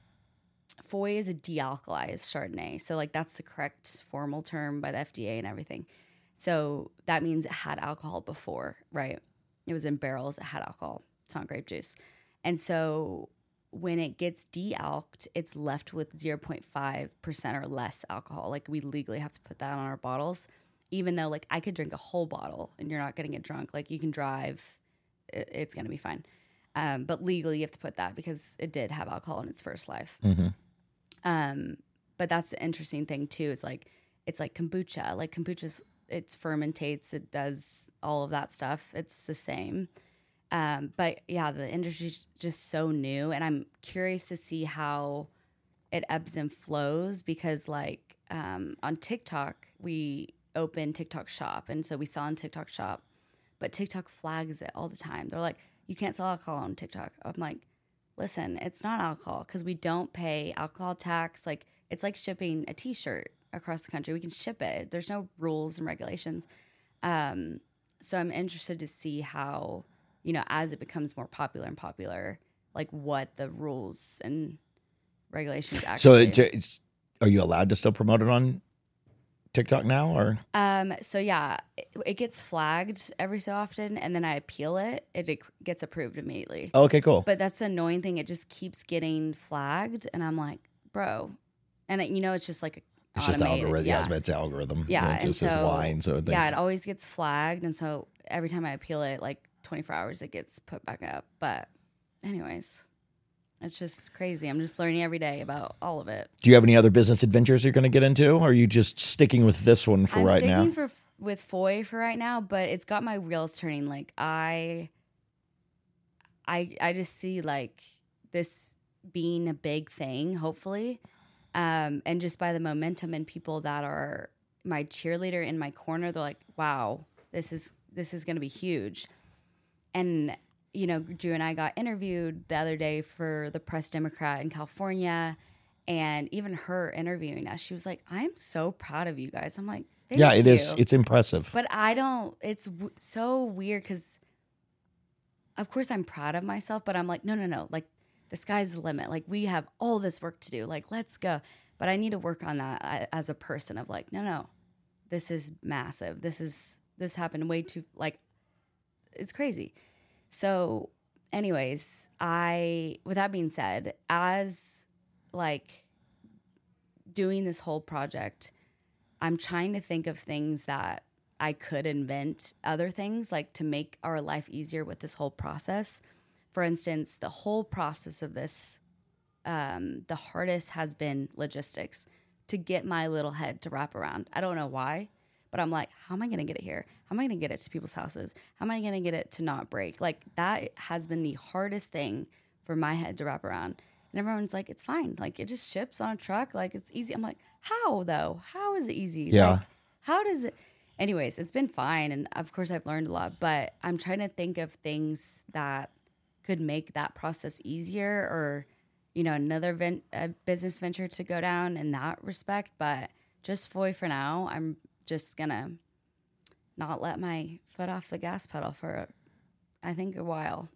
Foy is a dealcoholized Chardonnay. So like that's the correct formal term by the F D A and everything. So that means it had alcohol before, right? It was in barrels, it had alcohol. It's not grape juice. And so when it gets de-alked, it's left with zero point five percent or less alcohol. Like we legally have to put that on our bottles, even though like I could drink a whole bottle and you're not going to get drunk. Like you can drive, it, it's going to be fine. Um, but legally you have to put that because it did have alcohol in its first life. Mm-hmm. Um, but that's the interesting thing too. Is like, it's like kombucha, like kombucha's, it fermentates, it does all of that stuff. It's the same. Um, but yeah, the industry's just so new and I'm curious to see how it ebbs and flows because like, um, on TikTok, we open TikTok shop. And so we sell on TikTok shop, but TikTok flags it all the time. They're like, you can't sell alcohol on TikTok. I'm like, listen, it's not alcohol because we don't pay alcohol tax. Like it's like shipping a t-shirt across the country. We can ship it. There's no rules and regulations. Um, so I'm interested to see how, you know, as it becomes more popular and popular, like what the rules and regulations actually. So it's, are you allowed to still promote it on TikTok now or? Um, so yeah, it, it gets flagged every so often and then I appeal it. It, it gets approved immediately. Oh, okay, cool. But that's the annoying thing. It just keeps getting flagged. And I'm like, bro. And it, you know, it's just like it's just algorithm. Yeah, yeah, it's algorithm. Yeah. It just and so, is line. So they, yeah, it always gets flagged. And so every time I appeal it, like twenty-four hours, it gets put back up. But anyways, it's just crazy. I'm just learning every day about all of it. Do you have any other business adventures you're going to get into? Or are you just sticking with this one for I'm right now? I'm sticking for, with Foy for right now, but it's got my wheels turning. Like I, I, I just see like this being a big thing, hopefully. Um, and just by the momentum and people that are my cheerleader in my corner, they're like, wow, this is, this is going to be huge. And, you know, Drew and I got interviewed the other day for the Press Democrat in California. And even her interviewing us, she was like, I'm so proud of you guys. I'm like, thank yeah, it you. is. It's impressive. But I don't, it's w- so weird because, of course, I'm proud of myself, but I'm like, no, no, no. Like, the sky's the limit. Like, we have all this work to do. Like, let's go. But I need to work on that as a person of like, no, no, this is massive. This is, this happened way too, like, it's crazy. So anyways, I, with that being said, as like doing this whole project, I'm trying to think of things that I could invent, other things like to make our life easier with this whole process. For instance, the whole process of this, um, the hardest has been logistics to get my little head to wrap around. I don't know why, but I'm like, how am I going to get it here? How am I going to get it to people's houses? How am I going to get it to not break? Like that has been the hardest thing for my head to wrap around. And everyone's like, it's fine. Like it just ships on a truck. Like it's easy. I'm like, how though? How is it easy? Yeah. Like, how does it? Anyways, it's been fine. And of course I've learned a lot, but I'm trying to think of things that could make that process easier, or, you know, another ven- a business venture to go down in that respect. But just Foy for now, I'm just going to not let my foot off the gas pedal for, I think, a while.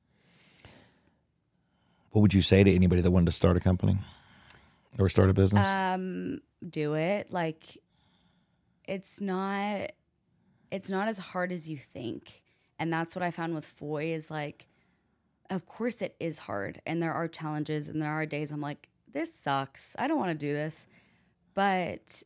What would you say to anybody that wanted to start a company or start a business? Um, do it. Like, it's not, it's not as hard as you think. And that's what I found with Foy is like, of course it is hard. And there are challenges and there are days I'm like, this sucks. I don't want to do this. But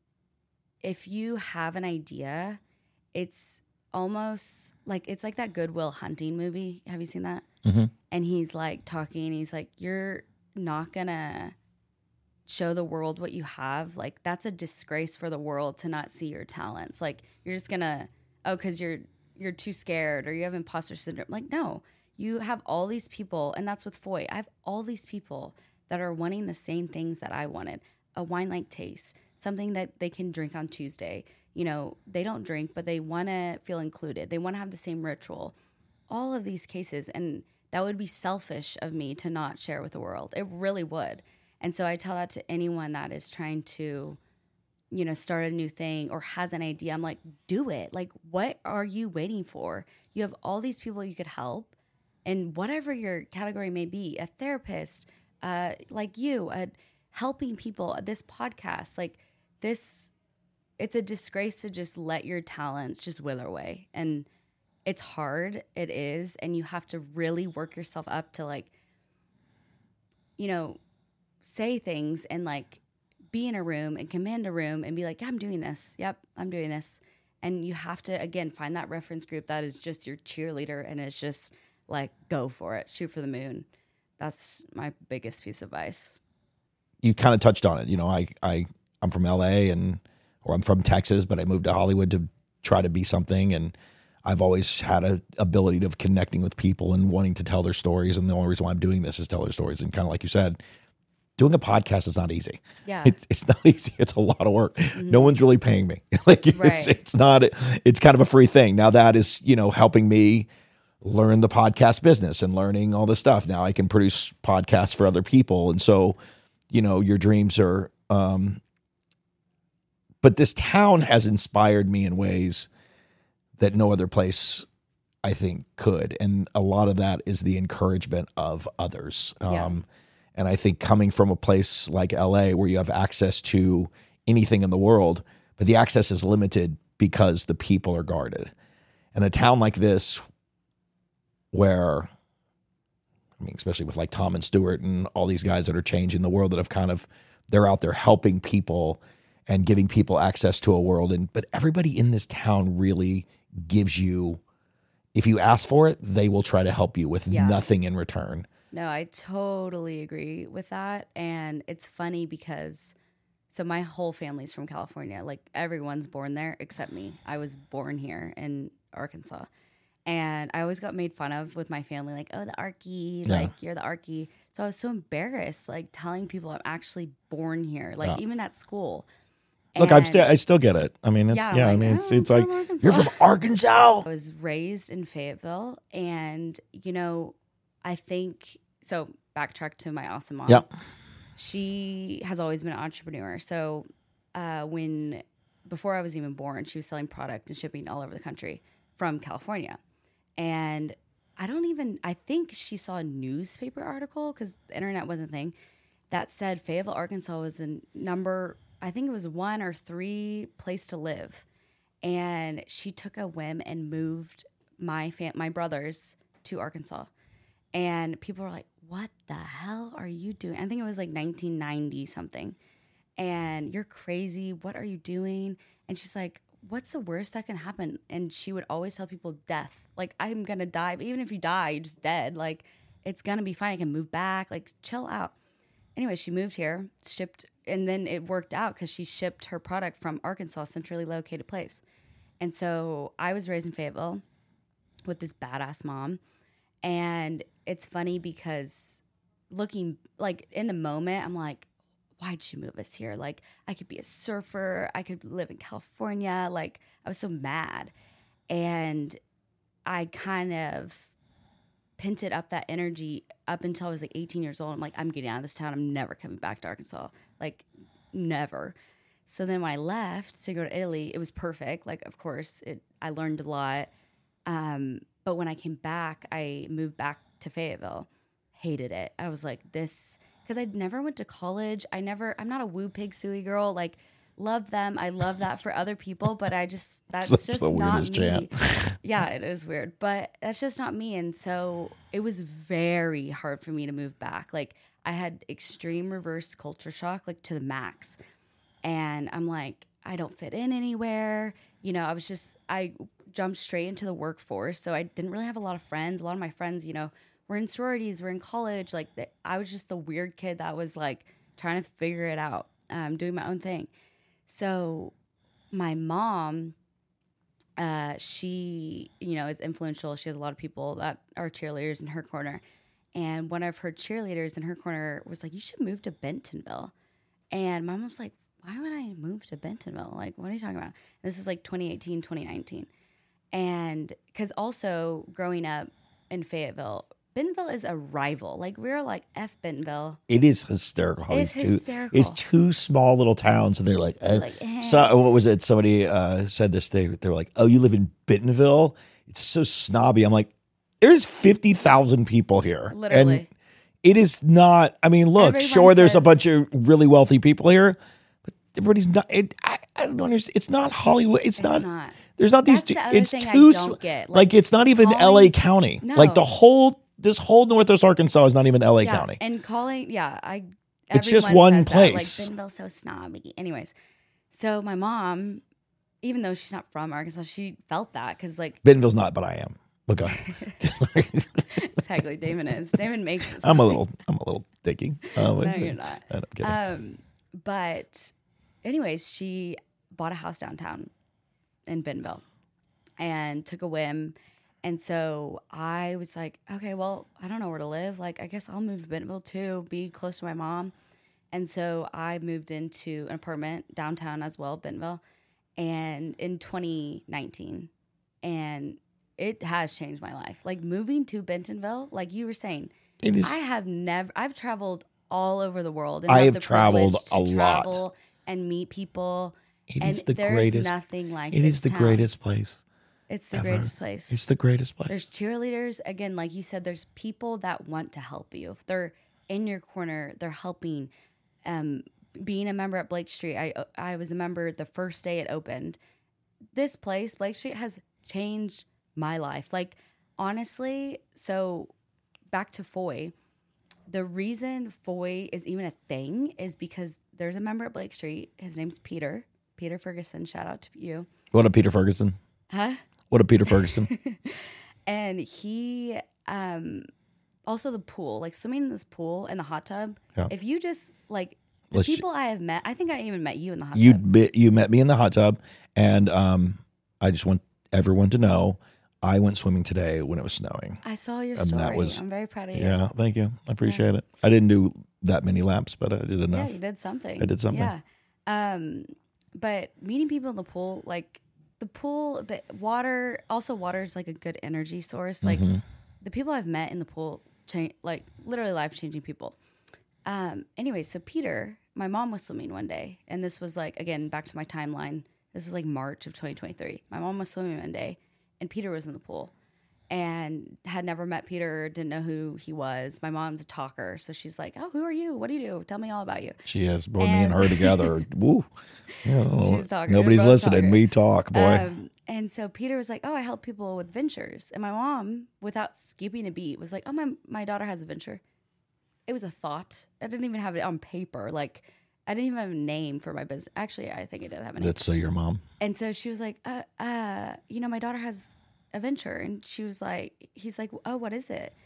if you have an idea, it's almost like, it's like that Good Will Hunting movie. Have you seen that? Mm-hmm. And he's like talking, he's like, you're not gonna show the world what you have. Like that's a disgrace for the world to not see your talents. Like you're just gonna, oh, cause you're, you're too scared or you have imposter syndrome. Like, no, you have all these people. And that's with Foy. I have all these people that are wanting the same things that I wanted. A wine-like taste, something that they can drink on Tuesday. You know, they don't drink, but they want to feel included. They want to have the same ritual. All of these cases. And that would be selfish of me to not share with the world. It really would. And so I tell that to anyone that is trying to, you know, start a new thing or has an idea. I'm like, do it. Like, what are you waiting for? You have all these people you could help. And whatever your category may be, a therapist, uh, like you, uh, helping people, this podcast, like this, it's a disgrace to just let your talents just wither away. And it's hard. It is. And you have to really work yourself up to like, you know, say things and like be in a room and command a room and be like, yeah, I'm doing this. Yep, I'm doing this. And you have to, again, find that reference group that is just your cheerleader and it's just like, go for it. Shoot for the moon. That's my biggest piece of advice. You kind of touched on it. You know, I, I, I'm from L A and, or I'm from Texas, but I moved to Hollywood to try to be something. And I've always had a ability of connecting with people and wanting to tell their stories. And the only reason why I'm doing this is tell their stories. And kind of like you said, doing a podcast is not easy. Yeah. It's, it's not easy. It's a lot of work. Mm-hmm. No one's really paying me. like right. it's, it's not, it's kind of a free thing. Now that is, you know, helping me learn the podcast business and learning all this stuff. Now I can produce podcasts for other people. And so, you know, your dreams are, um, but this town has inspired me in ways that no other place I think could. And a lot of that is the encouragement of others. Yeah. Um, and I think coming from a place like L A where you have access to anything in the world, but the access is limited because the people are guarded. And a town like this where, I mean, especially with like Tom and Stewart and all these guys that are changing the world that have kind of, they're out there helping people and giving people access to a world. And, but everybody in this town really gives you, if you ask for it, they will try to help you with yeah. nothing in return. No, I totally agree with that. And it's funny because, so my whole family's from California. Like everyone's born there except me. I was born here in Arkansas. And I always got made fun of with my family, like, oh, the Arky, yeah. like, you're the Arky. So I was so embarrassed, like, telling people I'm actually born here, like, yeah. even at school. Look, I'm still, I still get it. I mean, it's, yeah, yeah like, I mean, it's, oh, it's like, you're from Arkansas. I was raised in Fayetteville. And, you know, I think, so backtrack to my awesome mom. Yep. She has always been an entrepreneur. So uh, when, before I was even born, she was selling product and shipping all over the country from California. And I don't even, I think she saw a newspaper article, because the internet wasn't a thing, that said Fayetteville, Arkansas was the number, I think it was one or three place to live. And she took a whim and moved my fam- my brothers to Arkansas. And people were like, what the hell are you doing? I think it was like nineteen ninety something. And you're crazy. What are you doing? And she's like, what's the worst that can happen? And she would always tell people death. Like, I'm going to die. But even if you die, you're just dead. Like, it's going to be fine. I can move back. Like, chill out. Anyway, she moved here, shipped, and then it worked out because she shipped her product from Arkansas, centrally located place. And so I was raised in Fayetteville with this badass mom. And it's funny because looking, like, in the moment, I'm like, why'd she move us here? Like, I could be a surfer. I could live in California. Like, I was so mad. And I kind of pinted up that energy up until I was like eighteen years old. I'm like, I'm getting out of this town. I'm never coming back to Arkansas. Like, never. So then when I left to go to Italy, it was perfect. Like, of course, it, I learned a lot. Um, but when I came back, I moved back to Fayetteville. Hated it. I was like, this... Because I never went to college. I never, I'm not a woo pig suey girl. Like, love them. I love that for other people, but I just, that's Such just the not weirdest me. chant. Yeah, it is weird, but that's just not me. And so it was very hard for me to move back. Like, I had extreme reverse culture shock, like to the max. And I'm like, I don't fit in anywhere. You know, I was just, I jumped straight into the workforce. So I didn't really have a lot of friends. A lot of my friends, you know, we're in sororities, we're in college. Like, the, I was just the weird kid that was like trying to figure it out, um, doing my own thing. So my mom, uh, she, you know, is influential. She has a lot of people that are cheerleaders in her corner. And one of her cheerleaders in her corner was like, you should move to Bentonville. And my mom's like, why would I move to Bentonville? Like, what are you talking about? And this was like twenty eighteen, twenty nineteen. And because also growing up in Fayetteville, Bentonville is a rival. Like, we're like, F Bentonville. It is hysterical. How It's these two, hysterical. It's two small little towns, and they're like, uh, Like, eh. so, what was it? Somebody uh, said this. They they were like, oh, you live in Bentonville? It's so snobby. I'm like, there's fifty thousand people here. Literally. And it is not, I mean, look, Everyone sure, there's a says- bunch of really wealthy people here, but everybody's not, it, I, I don't understand. It's not Hollywood. It's, It's not. not. There's not these That's two. the other It's thing I too, don't sm- get. Like, Like, it's not even calling- L A County. No. Like, the whole, this whole Northwest Arkansas is not even L A Yeah, County. and calling, yeah, I. It's just everyone one says that, place. like, Bentonville's so snobby. Anyways, so my mom, even though she's not from Arkansas, she felt that because, like, Bentonville's not, but I am. But go ahead. technically Damon is. Damon makes it. I'm a little, I'm a little dicky. Um, No, it's- you're not. I'm kidding. Um, but, anyways, she bought a house downtown in Bentonville and took a whim. And so I was like, okay, well, I don't know where to live. Like, I guess I'll move to Bentonville too, be close to my mom. And so I moved into an apartment downtown as well, Bentonville, and in twenty nineteen. And it has changed my life. Like, moving to Bentonville, like you were saying, It is- I have never, I've traveled all over the world. And I have have the traveled privilege to a lot. travel and meet people. It and is the there's greatest. nothing like It this is the town. greatest place. It's the ever. greatest place. It's the greatest place. There's cheerleaders. Again, like you said, there's people that want to help you. If they're in your corner, they're helping. Um, being a member at Blake Street, I I was a member the first day it opened. This place, Blake Street, has changed my life. Like, honestly, so back to F O I. The reason F O I is even a thing is because there's a member at Blake Street. His name's Peter. Peter Ferguson. Shout out to you. What a Peter Ferguson. Huh? What a Peter Ferguson. And he, um, also the pool, like swimming in this pool in the hot tub. Yeah. If you just like the Let's- people I have met, I think I even met you in the hot you tub. bit, you met me in the hot tub, and um, I just want everyone to know I went swimming today when it was snowing. I saw your And that story. was- I'm very proud of you. Yeah, thank you. I appreciate it. I didn't do that many laps, but I did Yeah, enough. you did something. I did something. Yeah. Um, but meeting people in the pool, like the pool, the water, also water is like a good energy source. Like Mm-hmm. the people I've met in the pool, cha- like literally life changing people. Um, anyway, so Peter, my mom was swimming one day, and this was like, again, back to my timeline. This was like March of twenty twenty-three. My mom was swimming one day, and Peter was in the pool, and had never met Peter, didn't know who he was. My mom's a talker, so she's like, "Oh, who are you? What do you do? Tell me all about you." She has, boy, me And- and her together. Woo. You know, She's talking. nobody's We're both listening. talking. We talk, boy. Um, And so Peter was like, oh, I help people with ventures. And my mom, without skipping a beat, was like, oh, my, my daughter has a venture. It was a thought. I didn't even have it on paper. Like, I didn't even have a name for my business. Actually, I think I did have a name. That's so your mom. And so she was like, uh, uh, you know, my daughter has a venture. And she was like, he's like, oh, what is it?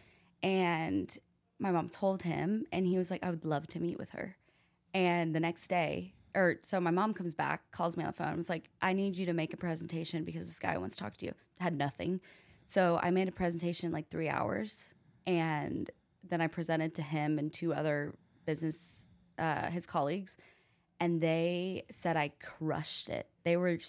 And my mom told him, and he was like, I would love to meet with her. And the next day, or so my mom comes back, calls me on the phone, and was like, I need you to make a presentation because this guy wants to talk to you. I had nothing. So I made a presentation in like three hours. And then I presented to him and two other business, uh, his colleagues. And they said I crushed it. They were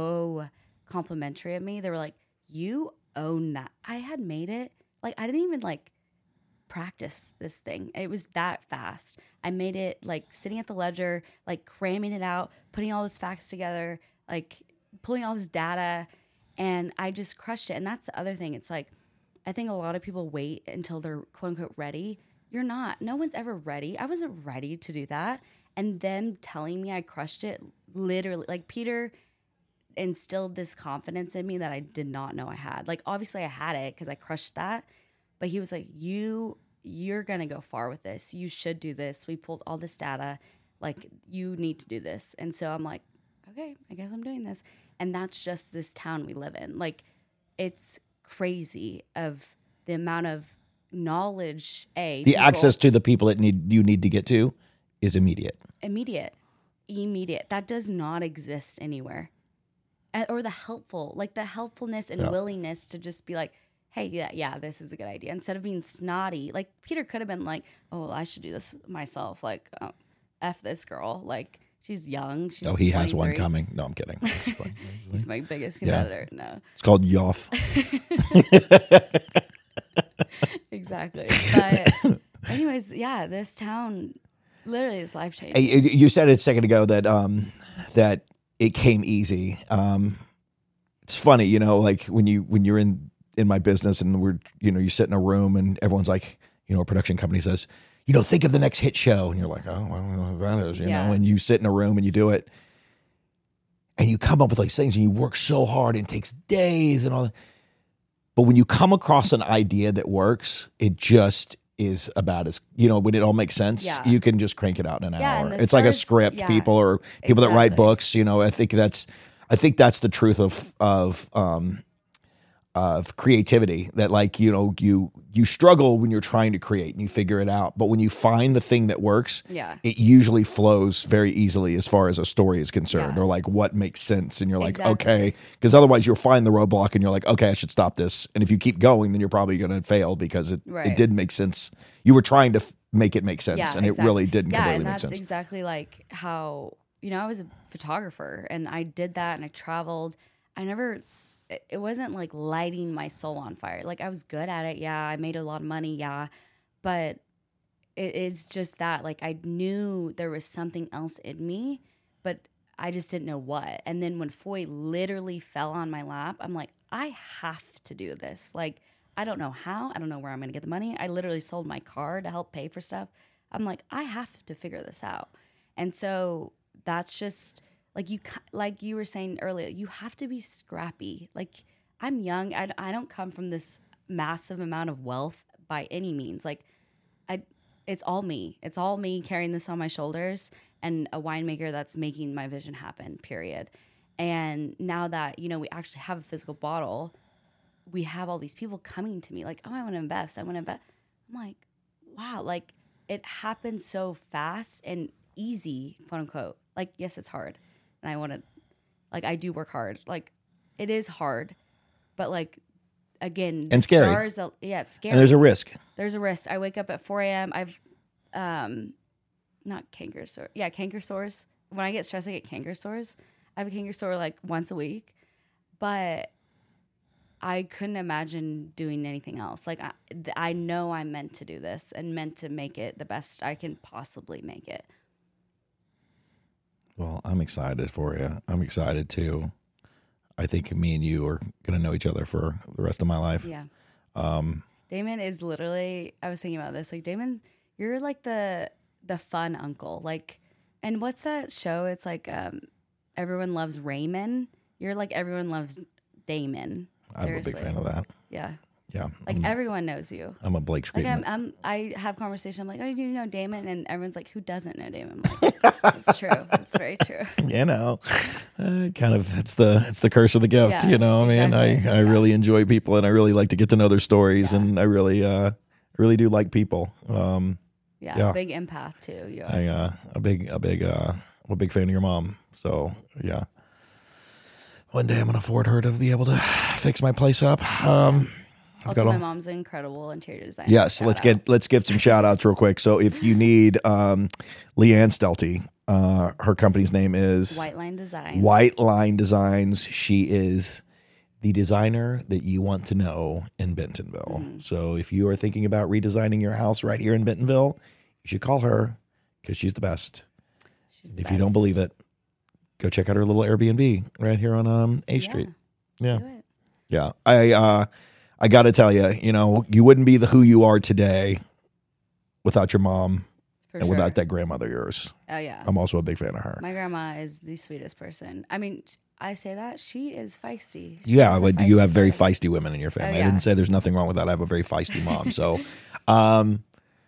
so complimentary of me. They were like, you own that. I had made it. Like, I didn't even like practice this thing. It was that fast. I made it like sitting at the ledger, like cramming it out, putting all these facts together, like pulling all this data, and I just crushed it. And that's the other thing. It's like, I think a lot of people wait until they're quote unquote ready. You're not. No one's ever ready. I wasn't ready to do that. And them telling me I crushed it, literally, like Peter instilled this confidence in me that I did not know I had. Like, obviously I had it because I crushed that. But he was like, you, you're going to go far with this. You should do this. We pulled all this data. Like, you need to do this. And so I'm like, okay, I guess I'm doing this. And that's just this town we live in. Like, it's crazy of the amount of knowledge, A. The people, access to the people that need you need to get to is immediate. Immediate. Immediate. That does not exist anywhere. Uh, Or the helpful, like the helpfulness and Yeah. willingness to just be like, hey, yeah, yeah, this is a good idea. Instead of being snotty, like Peter could have been like, oh, well, I should do this myself. Like, oh, F this girl. Like, she's young. She's Oh, he has one twenty-three. coming. No, I'm kidding. He's my biggest Yeah. competitor. No, It's called Yoff. exactly. But anyways, yeah, this town literally is life changing. Hey, you said it a second ago that um, that it came easy. Um, it's funny, you know, like when you when you're in in my business and we're you know you sit in a room and everyone's like, you know, a production company says, you know, think of the next hit show, and you're like, oh, I don't know what that is, you Yeah. know, and you sit in a room and you do it, and you come up with these things and you work so hard and it takes days and all that. But when you come across an idea that works, it just is about as, you know, when it all makes sense, Yeah. you can just crank it out in an Yeah, hour. and the It's like a stars- script, yeah, people or people that write exactly. books, you know, I think that's, I think that's the truth of, of, um, of creativity, that like, you know, you, you struggle when you're trying to create and you figure it out. But when you find the thing that works, Yeah. it usually flows very easily as far as a story is concerned, Yeah. or like what makes sense. And you're like, Exactly. okay, because otherwise you'll find the roadblock and you're like, okay, I should stop this. And if you keep going, then you're probably going to fail because it, it Right. didn't make sense. You were trying to f- make it make sense, Yeah, and exactly. it really didn't yeah, completely and make that's sense. exactly like how, you know, I was a photographer and I did that and I traveled. I never, it- it wasn't like lighting my soul on fire. Like, I was good at it. Yeah. I made a lot of money. Yeah. But it is just that, like, I knew there was something else in me, but I just didn't know what. And then when Foy literally fell on my lap, I'm like, I have to do this. Like, I don't know how. I don't know where I'm going to get the money. I literally sold my car to help pay for stuff. I'm like, I have to figure this out. And so that's just like you, like you were saying earlier, you have to be scrappy. Like, I'm young. I, I don't come from this massive amount of wealth by any means. Like, I, it's all me. It's all me carrying this on my shoulders, and a winemaker that's making my vision happen, period. And now that, you know, we actually have a physical bottle, we have all these people coming to me like, oh, I want to invest. I want to invest. I'm like, wow, like it happens so fast and easy, quote unquote. Like, yes, it's hard. And I want to, like, I do work hard. Like, it is hard, but like, again, the And scary. Stars, are- yeah, it's scary. And there's a risk. There's a risk. I wake up at four a.m. I've, um, not canker sore. Yeah, canker sores. When I get stressed, I get canker sores. I have a canker sore like once a week, but I couldn't imagine doing anything else. Like, I, I know I'm meant to do this and meant to make it the best I can possibly make it. Well, I'm excited for you. I'm excited too. I think me and you are going to know each other for the rest of my life. Yeah. Um, Damon is literally, I was thinking about this. Like, Damon, you're like the the fun uncle. Like, and what's that show? It's like um, Everyone Loves Raymond. You're like Everyone Loves Damon. Seriously. I'm a big fan of that. Yeah. Yeah. Like I'm, everyone knows you. I'm a Blake Like Screamer. I'm, I'm, I have conversation. I'm like, oh, do you know Damon? And everyone's like, who doesn't know Damon? I'm like, it's true. It's very true. You know, uh, kind of, it's the, it's the curse of the gift, Yeah, you know, I mean, exactly. I, I Yeah. really enjoy people and I really like to get to know their stories Yeah. and I really, uh, really do like people. Um, Yeah, Yeah. big empath too. You are. I, uh, a big, a big, uh, I'm a big fan of your mom. So yeah, one day I'm going to afford her to be able to fix my place up. Um, I've Also, got my all- mom's an incredible interior designer. Yes, Shout let's out. get let's give some shout outs real quick. So if you need um, Leanne Stelty, uh, her company's name is White Line Designs. White Line Designs. She is the designer that you want to know in Bentonville. Mm-hmm. So if you are thinking about redesigning your house right here in Bentonville, you should call her because she's the best. She's the If you don't best. believe it, go check out her little Airbnb right here on um, A Yeah, Street. Yeah. do it. Yeah, I uh, I got to tell you, you know, you wouldn't be the who you are today without your mom For and sure. without that grandmother of yours. Oh yeah. I'm also a big fan of her. My grandma is the sweetest person. I mean, I say that she is feisty. She Yeah, is a but you feisty have very soul. feisty women in your family. Oh, I yeah. didn't say there's nothing wrong with that. I have a very feisty mom. So, um,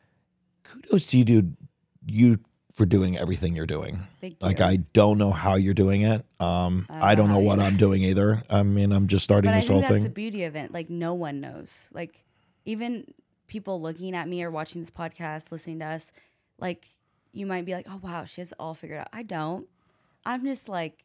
kudos to you, dude. You for doing everything you're doing. Thank Like you. I don't know how you're doing it. Um, I don't know what I'm doing either. I mean, I'm just starting But I this think whole that's thing. the beauty of it. Like no one knows. Like even people looking at me or watching this podcast, listening to us, like you might be like, "Oh wow, she has it all figured out." I don't. I'm just like,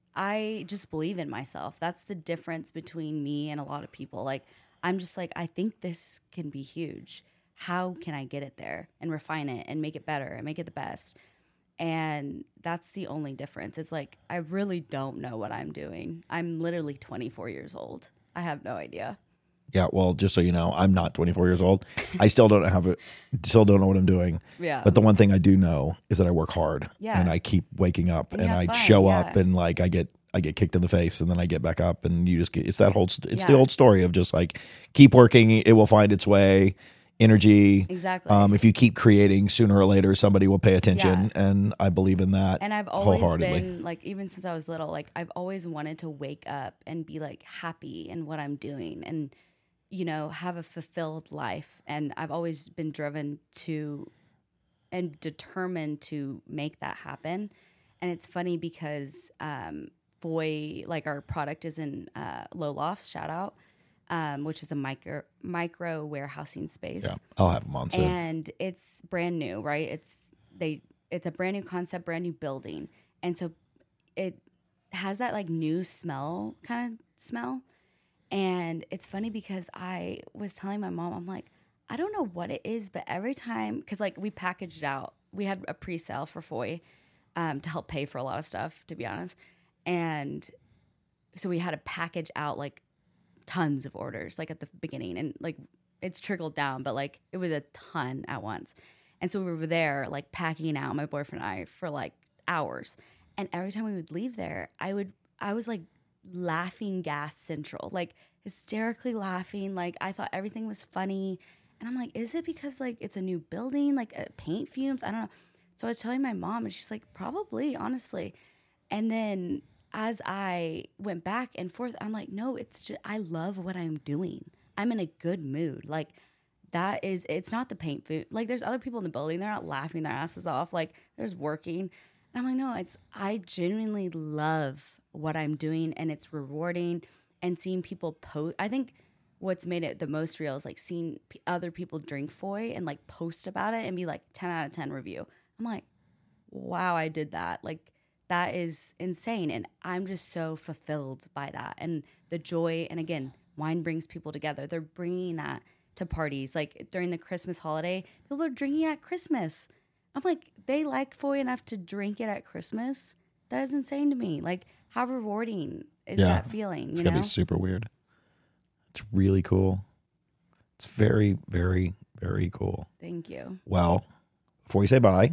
I just believe in myself. That's the difference between me and a lot of people. Like I'm just like, I think this can be huge. How can I get it there and refine it and make it better and make it the best? And that's the only difference. It's like, I really don't know what I'm doing. I'm literally twenty-four years old. I have no idea. Yeah, well, just so you know, I'm not twenty-four years old. I still don't have it. Still don't know what I'm doing. Yeah. But the one thing I do know is that I work hard. Yeah. And I keep waking up And and, you I have fun, show yeah. up and like I get I get kicked in the face and then I get back up and you just get it's that whole st- it's the Yeah. old story of just like keep working, it will find its way. Energy. Exactly. Um, if you keep creating, sooner or later somebody will pay attention, and I believe in that. And I've always wholeheartedly. been like, even since I was little, like I've always wanted to wake up and be like happy in what I'm doing and, you know, have a fulfilled life. And I've always been driven to and determined to make that happen. And it's funny because um, Foy, like our product is in uh, Low Lofts, shout out, um, which is a micro micro warehousing space. Yeah, I'll have them on soon. And it's brand new, right? It's they it's a brand new concept, brand new building. And so it has that like new smell kind of smell. And it's funny because I was telling my mom, I'm like, I don't know what it is, but every time, because like we packaged it out, we had a pre-sale for Foy um, to help pay for a lot of stuff, to be honest. And so we had to package out like tons of orders like at the beginning, and like it's trickled down, but like it was a ton at once. And so we were there like packing out, my boyfriend and I, for like hours. And every time we would leave there, I would I was like laughing gas central, like hysterically laughing, like I thought everything was funny. And I'm like, is it because like it's a new building, like uh, paint fumes? I don't know. So I was telling my mom and she's like, probably, honestly. And then as I went back and forth, I'm like, no, it's just, I love what I'm doing. I'm in a good mood. Like that is, it's not the paint food. Like there's other people in the building. They're not laughing their asses off. Like there's working. And I'm like, no, it's, I genuinely love what I'm doing and it's rewarding, and seeing people post. I think what's made it the most real is like seeing p- other people drink Foy and like post about it and be like ten out of ten review. I'm like, wow, I did that. Like, that is insane. And I'm just so fulfilled by that. And the joy, and again, wine brings people together. They're bringing that to parties. Like during the Christmas holiday, people are drinking at Christmas. I'm like, they like Foy enough to drink it at Christmas? That is insane to me. Like, how rewarding is Yeah. that feeling? It's You gonna know? be super weird. It's really cool. It's very, very, very cool. Thank you. Well, before we say bye,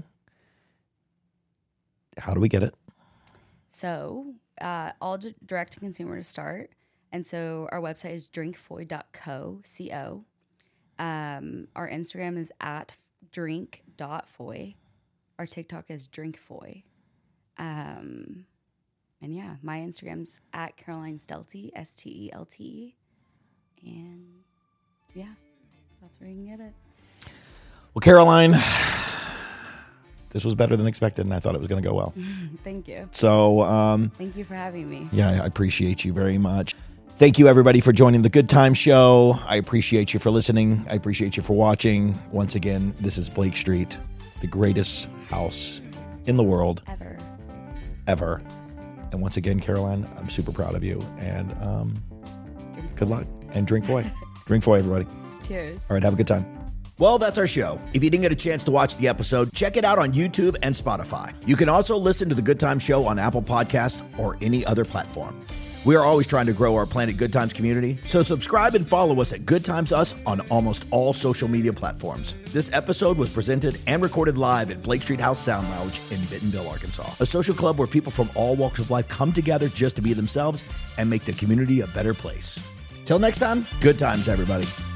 how do we get it? So, uh, all d- direct to consumer to start. And so our website is drinkfoy dot co, C O. Um, our Instagram is at drink dot foy. Our TikTok is drinkfoy. Um, and yeah, my Instagram's at Caroline Stelty, S T E L T E. And yeah, that's where you can get it. Well, Caroline, this was better than expected, and I thought it was going to go well. Thank you. So, um, thank you for having me. Yeah, I appreciate you very much. Thank you, everybody, for joining the Good Time Show. I appreciate you for listening. I appreciate you for watching. Once again, this is Blake Street, the greatest house in the world. Ever. Ever. And once again, Caroline, I'm super proud of you. And um, good luck. And drink Foy. Drink Foy, everybody. Cheers. All right, have a good time. Well, that's our show. If you didn't get a chance to watch the episode, check it out on YouTube and Spotify. You can also listen to The Good Times Show on Apple Podcasts or any other platform. We are always trying to grow our Planet Good Times community, so subscribe and follow us at Good Times Us on almost all social media platforms. This episode was presented and recorded live at Blake Street House Sound Lounge in Bentonville, Arkansas, a social club where people from all walks of life come together just to be themselves and make the community a better place. Till next time, good times, everybody.